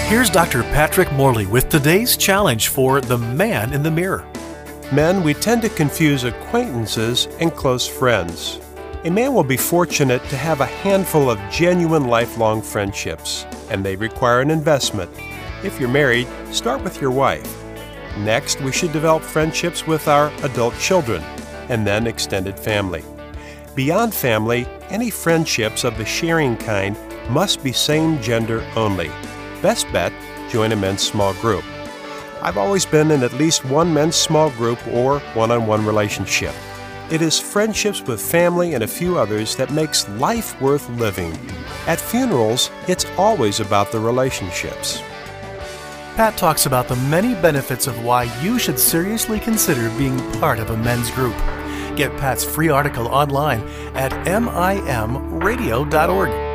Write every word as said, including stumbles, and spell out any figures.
Here's Doctor Patrick Morley with today's challenge for the man in the mirror. Men, we tend to confuse acquaintances and close friends. A man will be fortunate to have a handful of genuine lifelong friendships, and they require an investment. If you're married, start with your wife. Next, we should develop friendships with our adult children, and then extended family. Beyond family, any friendships of the sharing kind must be same gender only. Best bet, join a men's small group. I've always been in at least one men's small group or one-on-one relationship. It is friendships with family and a few others that makes life worth living. At funerals, it's always about the relationships. Pat talks about the many benefits of why you should seriously consider being part of a men's group. Get Pat's free article online at M I M radio dot org.